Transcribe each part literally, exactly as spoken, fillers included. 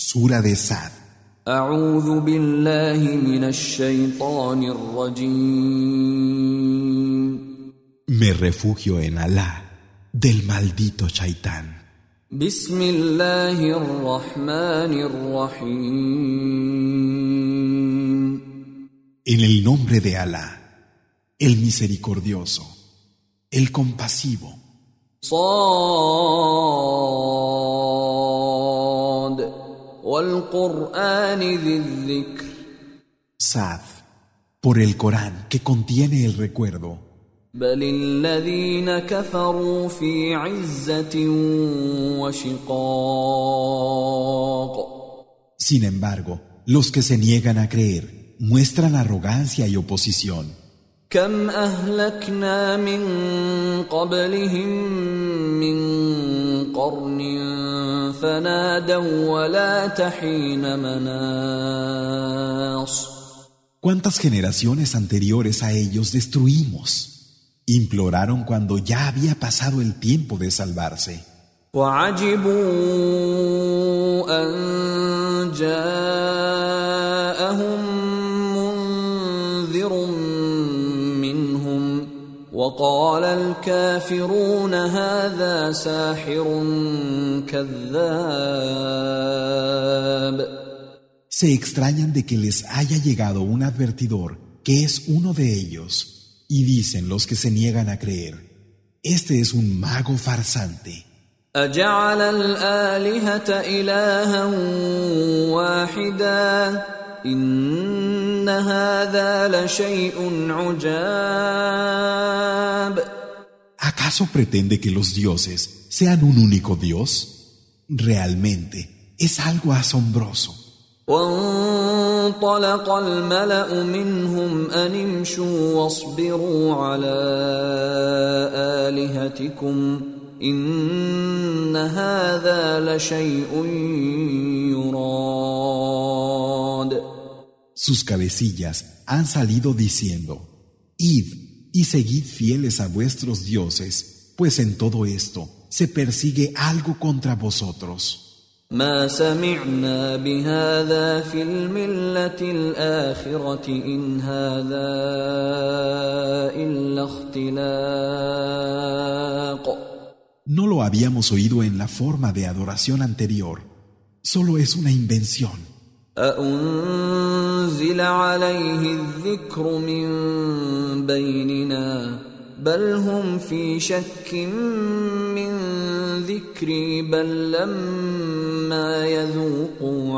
Sura de Sad. أعوذ بالله من الشيطان الرجيم. Me refugio en Alá del maldito Shaitán. بسم الله الرحمن الرحيم. En el nombre de Alá, el misericordioso, el compasivo. صاد والقرآن ذي الذكر. Sad, por el Corán que contiene el recuerdo. بل الذين كفروا في عزة وشقاق. Sin embargo, los que se niegan a creer muestran arrogancia y oposición. كم أهلكنا من قبلهم من قرن فنادوا ولا حين مناص. ¿Cuántas generaciones anteriores a ellos destruimos? Imploraron cuando ya había pasado el tiempo de salvarse. وعجبوا أن جاءهم منذر منهم وقال الكافرون هذا ساحر كذاب. Se extrañan de que les haya llegado un advertidor que es uno de ellos. Y dicen los que se niegan a creer, este es un mago farsante. أجعل الآلهة إلها واحدا إن هذا لشيء عجاب. ¿Acaso pretende que los dioses sean un único Dios? Realmente es algo asombroso. وانطلق الملأ منهم أن امشوا واصبروا على آلهتكم إن هذا لشيء يراد. Sus cabecillas han salido diciendo, id y seguid fieles a vuestros dioses, pues en todo esto se persigue algo contra vosotros. ما سمعنا بهذا في الملة الآخرة إن هذا إلا اختلاق. No lo habíamos oído en la forma de adoración anterior. Solo es una invención. أأنزل عليه الذكر من بيننا بل هم في شك من ذكري بل لما يذوقوا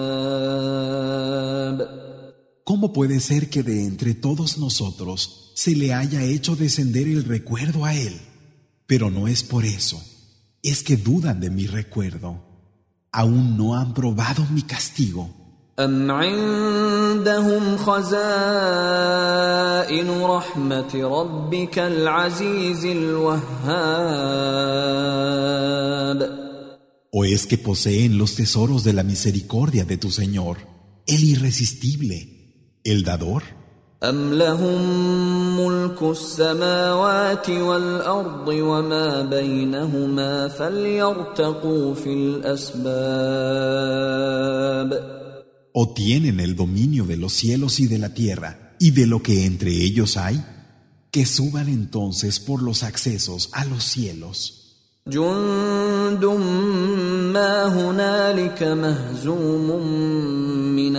عذاب. ¿Cómo puede ser que de entre todos nosotros se le haya hecho descender el recuerdo a él? Pero no es por eso, es que dudan de mi recuerdo. Aún no han probado mi castigo. أم عندهم خزائن رحمة ربك العزيز الوهاب. ¿O es que poseen los tesoros de la misericordia de tu Señor, el irresistible, el dador? أم لهم ملك السماوات والأرض وما بينهما فليرتقوا في الأسباب. ¿O tienen el dominio de los cielos y de la tierra y de lo que entre ellos hay? Que suban entonces por los accesos a los cielos. جند ما هنالك مهزوم من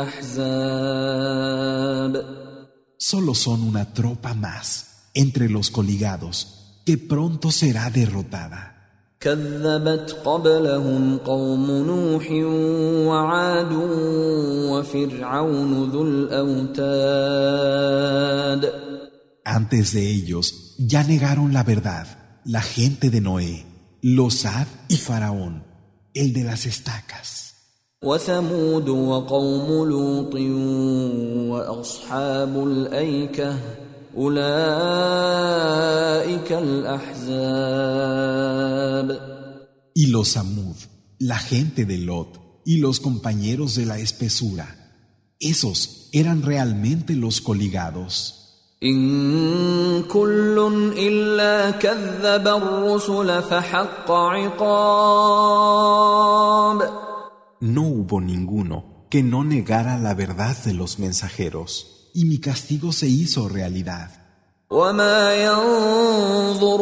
الأحزاب. Solo son una tropa más entre los coligados que pronto será derrotada. كذبت قبلهم قوم نوح وعاد وفرعون ذو الأوتاد. Antes de ellos ya negaron la verdad la gente de Noé, los Ad y Faraón, el de las estacas. وثمود وقوم لوط وأصحاب الأيكة أولئك الأحزاب. Y los Samud, la gente de Lot y los compañeros de la espesura, esos eran realmente los coligados. إن كل إلا كذب الرسل فحق عقاب. No hubo ninguno que no negara la verdad de los mensajeros, y mi castigo se hizo realidad. وما ينظر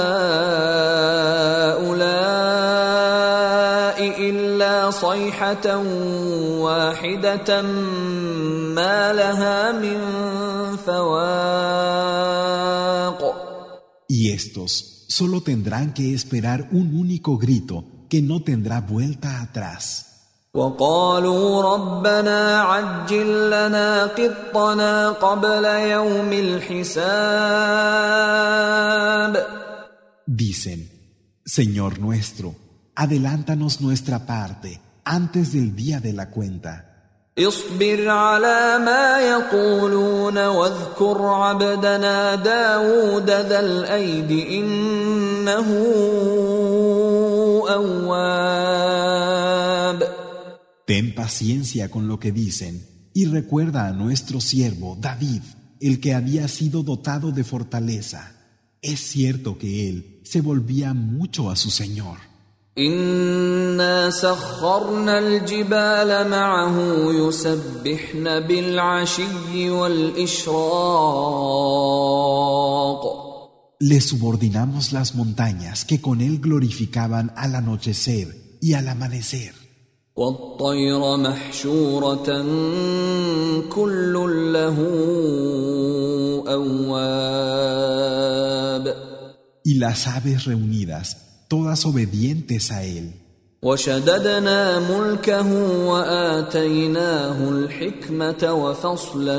هؤلاء إلا صيحة واحدة ما لها من فواق. Y estos solo tendrán que esperar un único grito que no tendrá vuelta atrás. وقالوا ربنا عجل لنا قطنا قبل يوم الحساب. Dicen, Señor nuestro, adelántanos nuestra parte antes del día de la cuenta. اصبر على ما يقولون واذكر عبدنا داود ذا الأيد إنه أواب. Ten paciencia con lo que dicen y recuerda a nuestro siervo David, el que había sido dotado de fortaleza. Es cierto que él se volvía mucho a su Señor. إنا سخرنا الجبال معه يسبحن بالعشي والإشراق. Le subordinamos las montañas que con él glorificaban al anochecer y al amanecer. والطير محشورة كل له أواب. Y las aves reunidas, todas obedientes a él. وشددنا ملكه وآتيناه الحكمة وفصل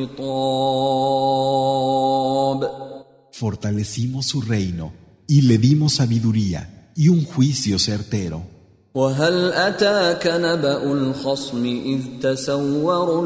الخطاب. Fortalecimos su reino y le dimos sabiduría y un juicio certero. وهل أتاك نبأ الخصم إذ تسوروا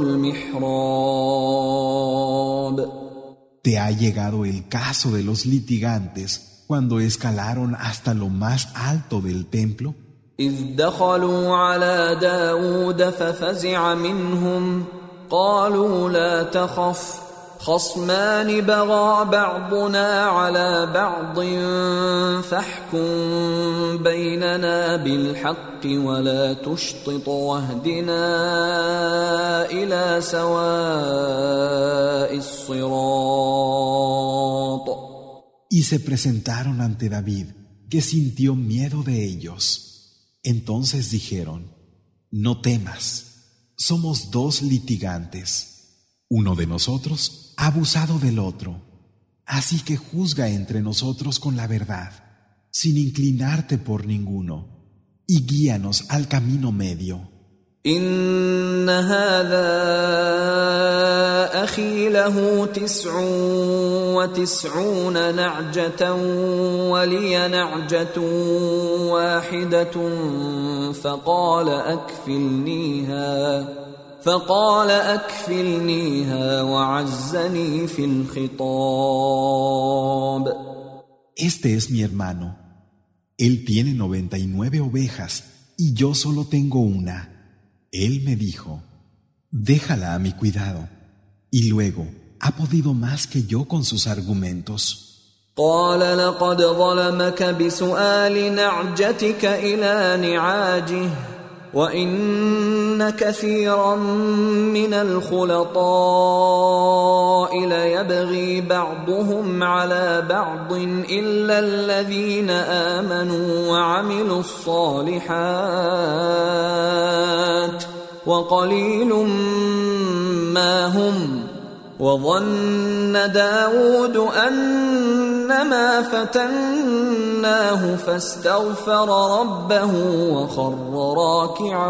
المحراب. ¿Te ha llegado el caso de los litigantes cuando escalaron hasta lo más alto del templo? إذ دخلوا على داود ففزع منهم قالوا لا تخف خصمان بغى بعضنا على بعض فاحكم بيننا بالحق ولا تشطط واهدنا إلى سواء الصراط. Y se presentaron ante David, que sintió miedo de ellos. Entonces dijeron, no temas, somos dos litigantes. Uno de nosotros ha abusado del otro, así que juzga entre nosotros con la verdad, sin inclinarte por ninguno, y guíanos al camino medio. إن هذا أخي له تسع وتسعون نعجة ولي نعجة واحدة فقال أكفلنيها فقال أكفلنيها وعزني في الخطاب. Este es mi hermano. Él tiene noventa y nueve ovejas y yo solo tengo una. Él me dijo, déjala a mi cuidado. Y luego ha podido más que yo con sus argumentos. قال لقد ظلمك بسؤال نعجتك إلى نعاجه وإن كثيرا من الخلطاء ليبغي بعضهم على بعض إلا الذين آمنوا وعملوا الصالحات وقليل ما هم وظن داود أنما فتناه فاستغفر ربه وخر راكعا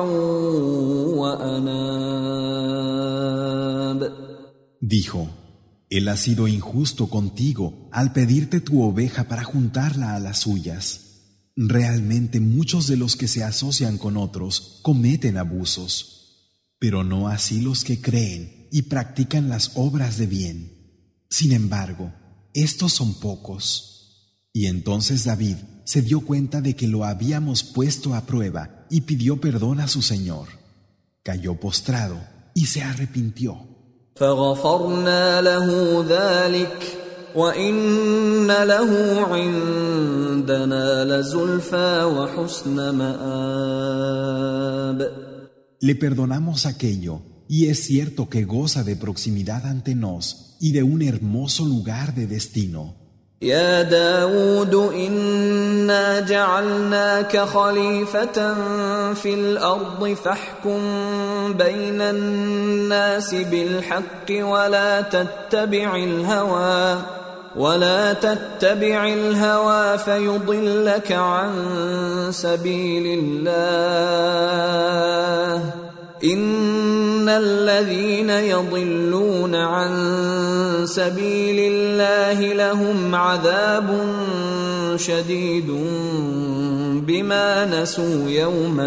وأناب. Dijo, él ha sido injusto contigo al pedirte tu oveja para juntarla a las suyas. Realmente muchos de los que se asocian con otros cometen abusos, pero no así los que creen y practican las obras de bien. Sin embargo, estos son pocos. Y entonces David se dio cuenta de que lo habíamos puesto a prueba y pidió perdón a su Señor. Cayó postrado y se arrepintió. فغفرنا له ذلك وإن له عندنا لزلفى وحسن مآب. Le perdonamos aquello, y es cierto que goza de proximidad ante nos y de un hermoso lugar de destino. يا داود إنا جعلناك خليفة في الأرض فاحكم بين الناس بالحق ولا تتبع الهوى ولا تتبع الهوى فيضلك عن سبيل الله إن الذين يضلون عن سبيل الله لهم عذاب شديد بما نسوا يوم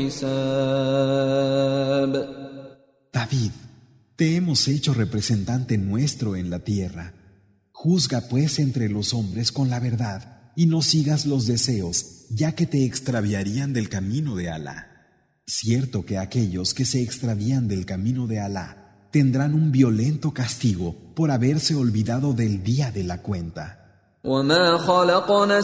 الحساب. David, te hemos hecho representante nuestro en la tierra. Juzga pues entre los hombres con la verdad y no sigas los deseos, ya que te extraviarían del camino de Alá. Cierto que aquellos que se extravían del camino de Alá tendrán un violento castigo por haberse olvidado del día de la cuenta. وما خلقنا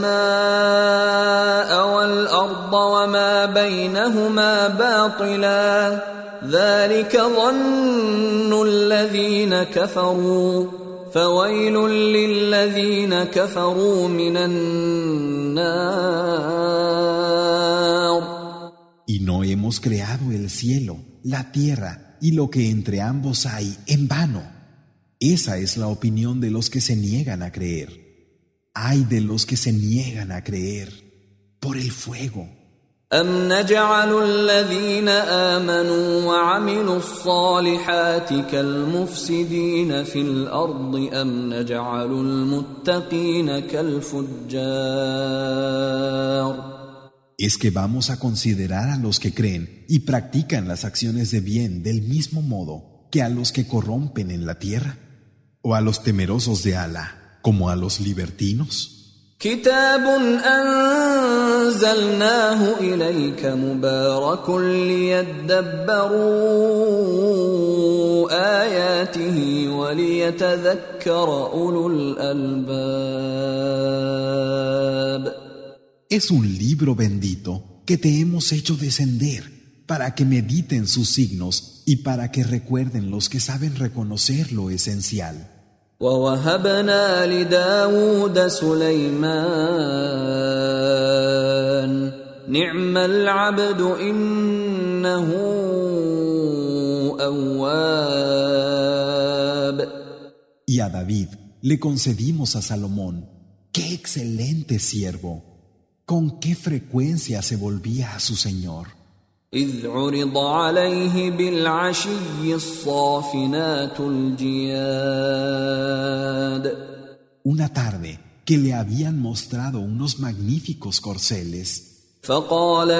السماء والأرض وما بينهما باطلا ذلك ظن الذين كفروا فويل للذين كفروا من النار. Y no hemos creado el cielo, la tierra y lo que entre ambos hay en vano. Esa es la opinión de los que se niegan a creer. Ay de los que se niegan a creer por el fuego. أم نجعل الذين آمنوا وعملوا الصالحات كالمفسدين في الأرض أم نجعل المتقين كالفجار. ¿Es que vamos a considerar a los que creen y practican las acciones de bien del mismo modo que a los que corrompen en la tierra? ¿O a los temerosos de Alá como a los libertinos? كتاب أنزلناه إليك مبارك ليدبروا آياته وليتذكر أولو الألباب. Es un libro bendito que te hemos hecho descender para que mediten sus signos y para que recuerden los que saben reconocer lo esencial. ووهبنا لداود سليمان نعم العبد إنه أواب. Y a David le concedimos a Salomón, ¡qué excelente siervo! ¿Con qué frecuencia se volvía a su Señor? إذ عرض عليه بالعشي الصافنات الجياد. Una tarde que le habían mostrado unos magníficos corceles. فقال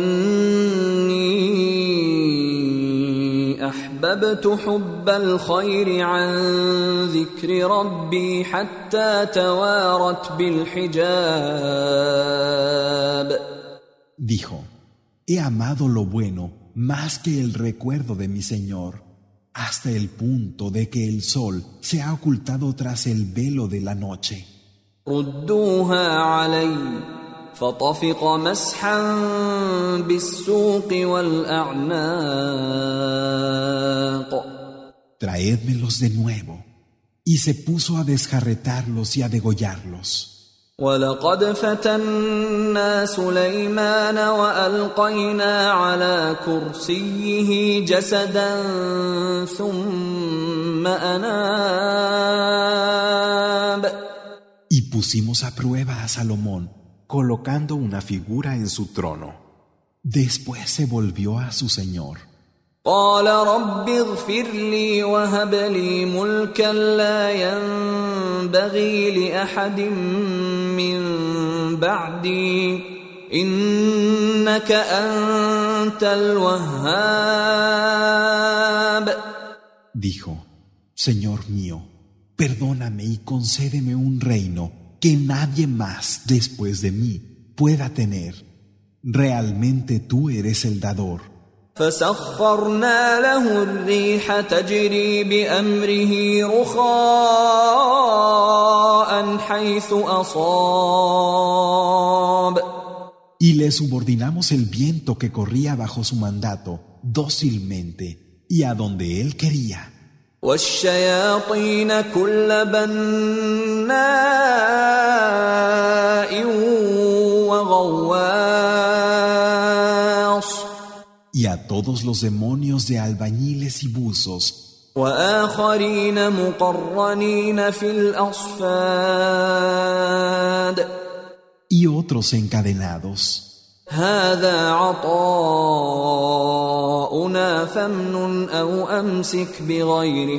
إني أحببت حب الخير عن ذكر ربي حتى توارت بالحجاب. Dijo, he amado lo bueno más que el recuerdo de mi Señor, hasta el punto de que el sol se ha ocultado tras el velo de la noche. ردوها علي فطفق مسحا بالسوق والأعناق. Traédmelos de nuevo. Y se puso a desjarretarlos y a degollarlos. ولقد فتنا سليمان وألقينا على كرسيه جسدا ثم أناب. Y pusimos a prueba a Salomón, colocando una figura en su trono. Después se volvió a su Señor. قال رب اغفر لي وهب لي ملكا لا ينبغي لأحد من بعدي إنك أنت الوهاب. Dijo, Señor mío, perdóname y concédeme un reino que nadie más después de mí pueda tener. Realmente tú eres el dador. فسخرنا له الريح تجري بأمره رخاء حيث أصاب. Y le subordinamos el viento que corría bajo su mandato dócilmente y a donde él quería. والشياطين كل بناء وغواص. Y a todos los demonios de albañiles y buzos. وآخرين مقرنين في الأصفاد. Y otros encadenados. هذا عطاؤنا فامنن أو أمسك بغير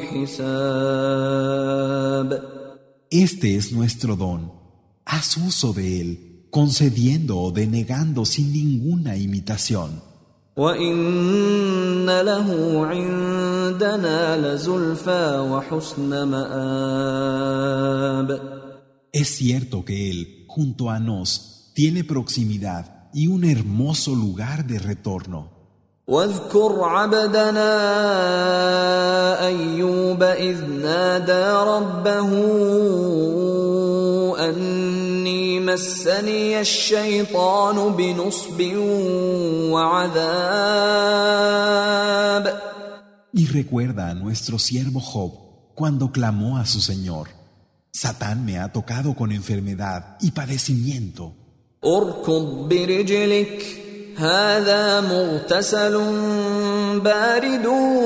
حساب. Este es nuestro don. Haz uso de él, concediendo o denegando sin ninguna imitación. وإن له عندنا لزلفى وحسن مآب. Es cierto que él, junto a nos, tiene proximidad y un hermoso lugar de retorno. واذكر عبدنا أيوب إذ نادى ربه أني مسني الشيطان بنصب وعذاب. Y recuerda a nuestro siervo Job cuando clamó a su Señor: Satán me ha tocado con enfermedad y padecimiento. اركض برجلك هذا مغتسل بارد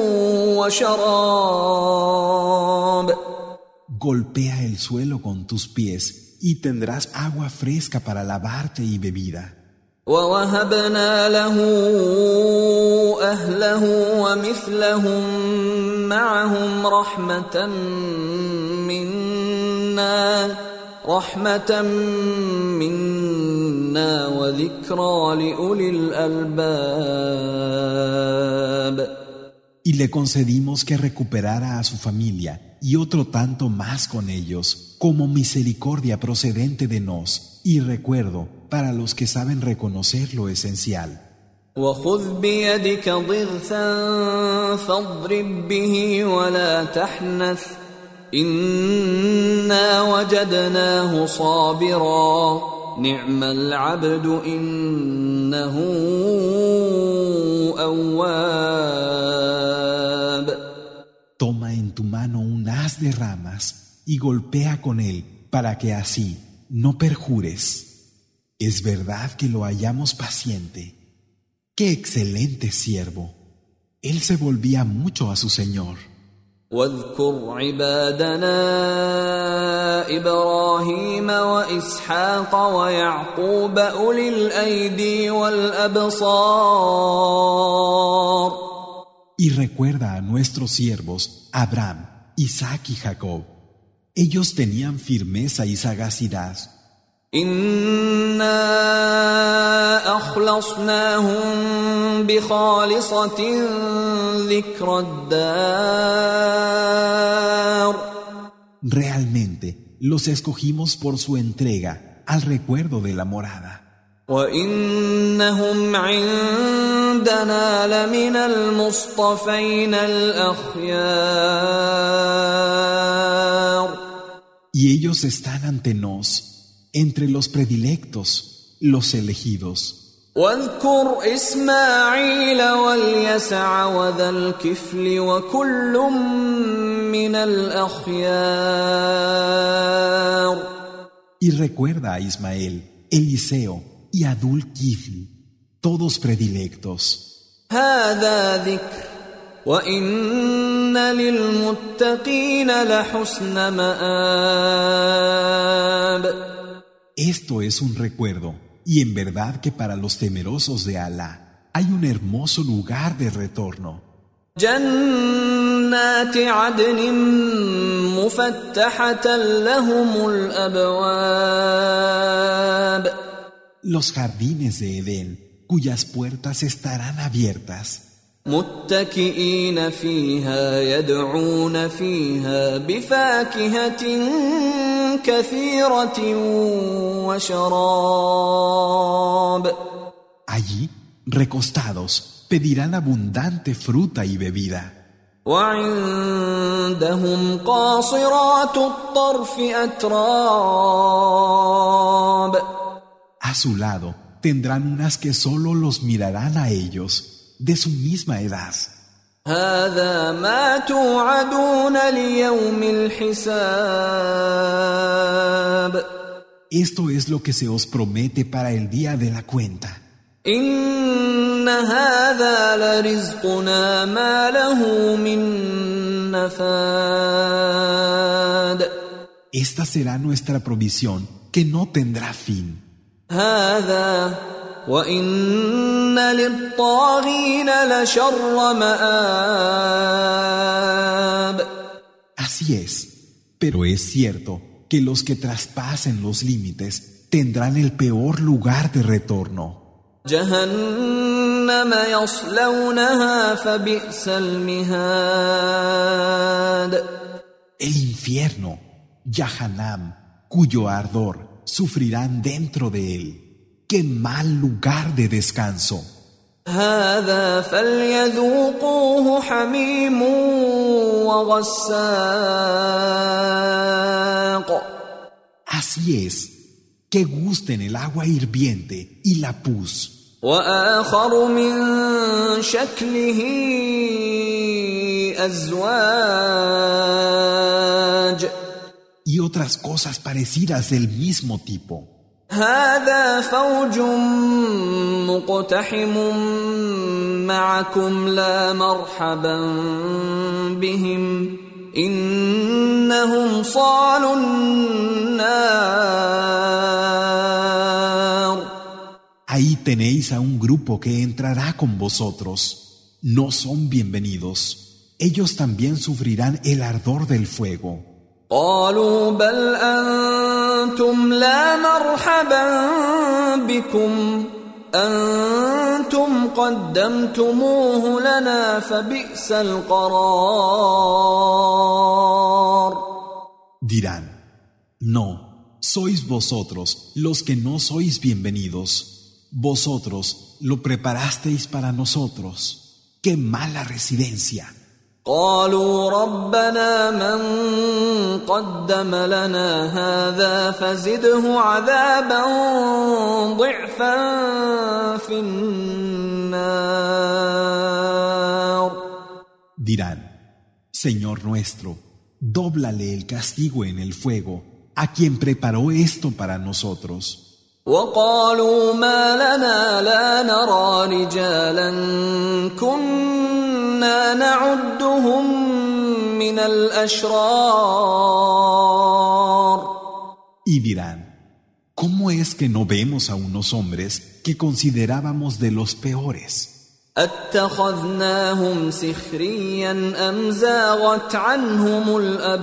وشراب. Golpea el suelo con tus pies y tendrás agua fresca para lavarte y bebida. ووهبنا له أهله ومثلهم معهم رحمة منا رحمة منا وذكرى لأولي الألباب. Y le concedimos que recuperara a su familia y otro tanto más con ellos, como misericordia procedente de nos y recuerdo para los que saben reconocer lo esencial. وخذ بيدك ضغثا فاضرب به ولا تحنث إنا وجدناه صابرا نعم العبد إنه أواب. Toma en tu mano un haz de ramas y golpea con él para que así no perjures. Es verdad que lo hallamos paciente. ¡Qué excelente siervo! Él se volvía mucho a su Señor. واذكر عبادنا إبراهيم وإسحاق ويعقوب أولي الأيدي والأبصار. Y recuerda a nuestros siervos Abraham, Isaac y Jacob. Ellos tenían firmeza y sagacidad. إنا أخلصناهم بخالصة ذكر الدار. Realmente los escogimos por su entrega al recuerdo de la morada. وإنهم عندنا لمن المصطفين الأخيار. Y ellos están ante nos, entre los predilectos, los elegidos. واذكر إسماعيل واليسع وذا الكفل وكل من الأخيار. Y recuerda a Ismael, Eliseo y Adul Kifl, todos predilectos. هذا ذكر وإن للمتقين لحسن مآب. Esto es un recuerdo, y en verdad que para los temerosos de Alá hay un hermoso lugar de retorno. جنات عدن مفتحة لهم الأبواب. Los jardines de Edén, cuyas puertas estarán abiertas. متكئين فيها يدعون فيها بفاكهة كثيرة وشراب. Allí, recostados, pedirán abundante fruta y bebida. وعندهم قاصرات الطرف أتراب. A su lado tendrán unas que solo los mirarán a ellos, de su misma edad. هذا ما توعدون ليوم الحساب. Esto es lo que se os promete para el día de la cuenta. إن هذا لرزقنا ما له من نفاد. Esta será nuestra provisión que no tendrá fin. هذا وإن للطاغين لشر مآب. Así es, pero es cierto que los que traspasen los límites tendrán el peor lugar de retorno. جهنم يصلونها فبئس المهاد. El infierno, Yahanam, cuyo ardor sufrirán dentro de él. ¡Qué mal lugar de descanso! هذا فليذوقوه حميم وغساق. Así es, que gusten el agua hirviente y la pus. وآخر من شكله أزواج. Y otras cosas parecidas del mismo tipo. هذا فوج مقتحم معكم لا مرحبا بهم إنهم صالوا النار. Ahí tenéis a un grupo que entrará con vosotros. No son bienvenidos. Ellos también sufrirán el ardor del fuego. قالوا بل أنتم لا مرحبا بكم أنتم قدمتموه لنا فبئس القرار. Dirán, no, sois vosotros los que no sois bienvenidos. Vosotros lo preparasteis para nosotros. ¡Qué mala residencia! قالوا ربنا من قدم لنا هذا فزده عذابا ضعفا في النار. Dirán, Señor nuestro, dóblale el castigo en el fuego a quien preparó esto para nosotros. وقالوا ما لنا لا نرى رجالا كنا نعدهم من الأشرار. Y dirán, ¿cómo es que no vemos a unos hombres que considerábamos de los peores? أتخذناهم سخريا أم زاغت عنهم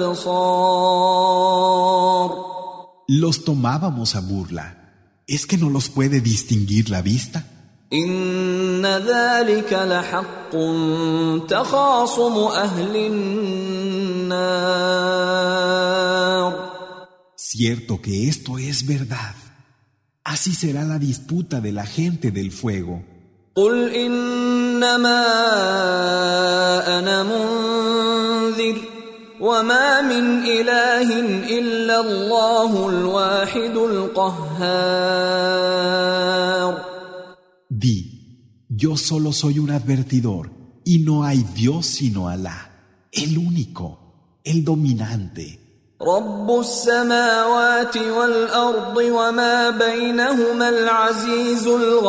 الأبصار. Los tomábamos a burla. ¿Es que no los puede distinguir la vista? إن ذلك لحق تخاصم أهل النار. Cierto que esto es verdad. Así será la disputa de la gente del fuego. قل إنما أنا منذر وما من إله إلا الله الواحد القهار. Di, yo solo soy un advertidor y no hay Dios sino Alá, el único, el dominante. رب السماوات والأرض وما بينهما العزيز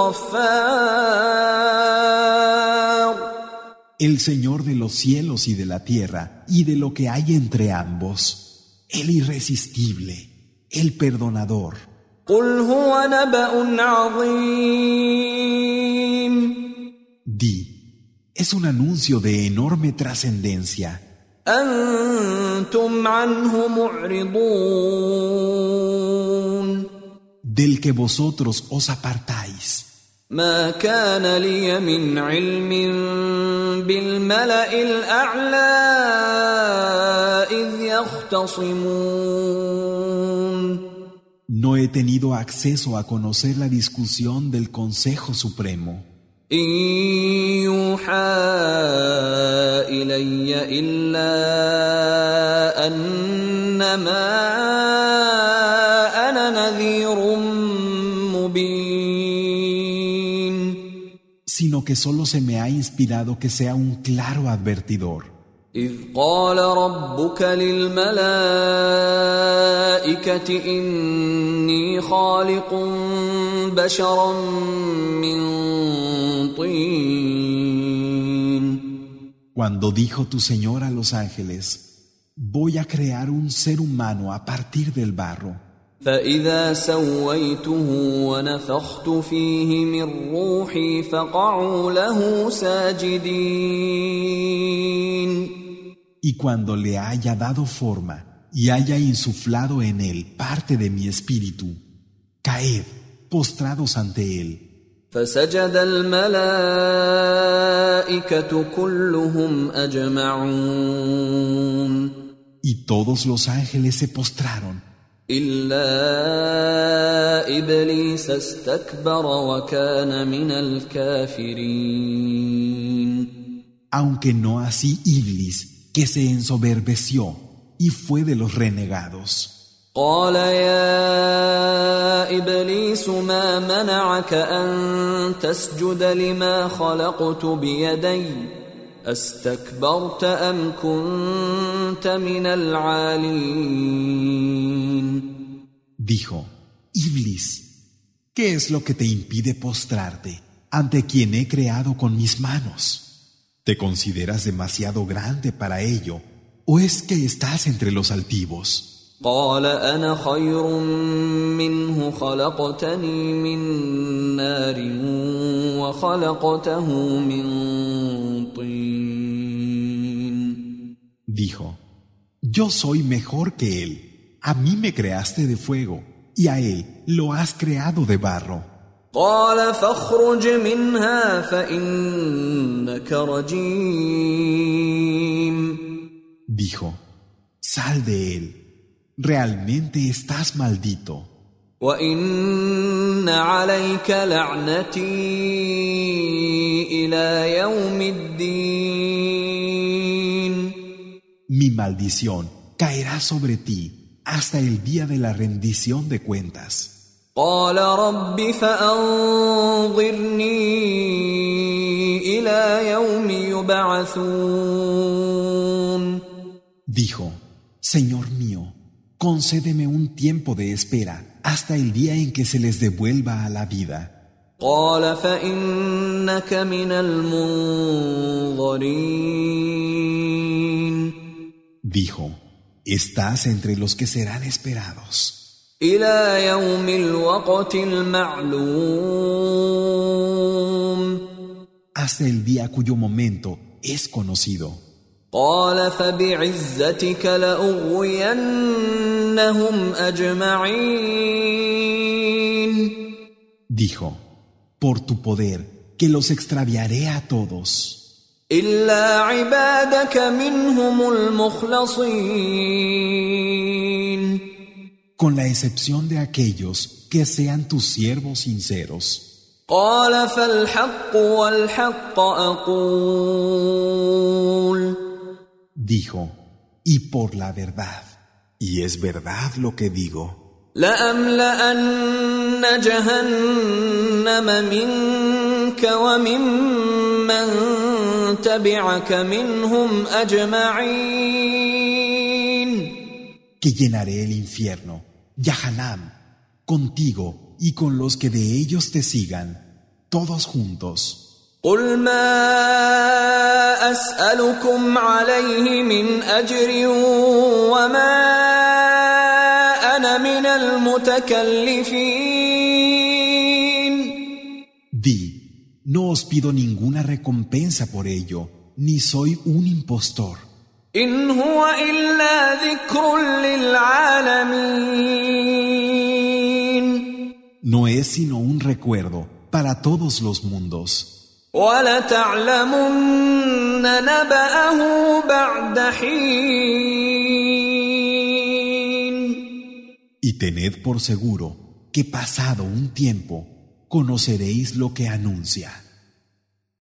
الغفار. El Señor de los cielos y de la tierra y de lo que hay entre ambos, el irresistible, el perdonador. قل هو نبأ عظيم. Di, es un anuncio de enorme trascendencia. أنتم عنه معرضون. Del que vosotros os apartáis. ما كان لي من علم بالملأ الأعلى إذ يختصمون. No he tenido acceso a conocer la discusión del Consejo Supremo, إن يوحى إلي إلا أنما أنا نذير مبين. Sino que solo se me ha inspirado que sea un claro advertidor. إذ قال ربك للملائكة إني خالق بشرا من طين. Cuando dijo tu Señor a los ángeles, voy a crear un ser humano a partir del barro. فإذا سويته ونفخت فيه من روحي فقعوا له ساجدين. Y cuando le haya dado forma y haya insuflado en él parte de mi espíritu, caed postrados ante él. فسجد الملائكة كلهم أجمعون. Y todos los ángeles se postraron, إلا إبليس استكبر وكان من الكافرين. aunque no así Iblis, que se ensoberbeció y fue de los renegados. قال يا إبليس ما منعك أن تسجد لما خلقت بيدي أستكبرت أم كنت من العالين. Dijo, Iblis, ¿qué es lo que te impide postrarte ante quien he creado con mis manos? ¿Te consideras demasiado grande para ello o es que estás entre los altivos? قال أنا خير منه خلقتني من نار وخلقته من طين. Dijo, yo soy mejor que él. A mí me creaste de fuego y a él lo has creado de barro. قال فاخرج منها فإنك رجيم. Dijo, sal de él. Realmente estás maldito. وإن عليك لعنتي إلى يوم الدين. Mi maldición caerá sobre ti hasta el día de la rendición de cuentas. قال رب فأنظرني إلى يوم يبعثون. Dijo, Señor mío, concédeme un tiempo de espera hasta el día en que se les devuelva a la vida. قال فإنك من المنظرين. Dijo, estás entre los que serán esperados. إلى يوم الوقت المعلوم. Hasta el día cuyo momento es conocido. قال فبعزتك لأغوينهم أجمعين. Dijo, por tu poder, que los extraviaré a todos. إلا عبادك منهم المخلصين. Con la excepción de aquellos que sean tus siervos sinceros. قال فالحق والحق أقول. Dijo, y por la verdad, y es verdad lo que digo, لأملأن جهنم منك وممن تبعك منهم أجمعين. que llenaré el infierno, Yahanam, contigo y con los que de ellos te sigan, todos juntos. قل ما أسألكم عليه من أجر وما أنا من المتكلفين. Di, no os pido ninguna recompensa por ello, ni soy un impostor. إن هو إلا ذكر للعالمين. No es sino un recuerdo para todos los mundos. وَلَتَعْلَمُنَّ نَبَأَهُ بَعْدَ حِينٍ. Y tened por seguro que pasado un tiempo conoceréis lo que anuncia.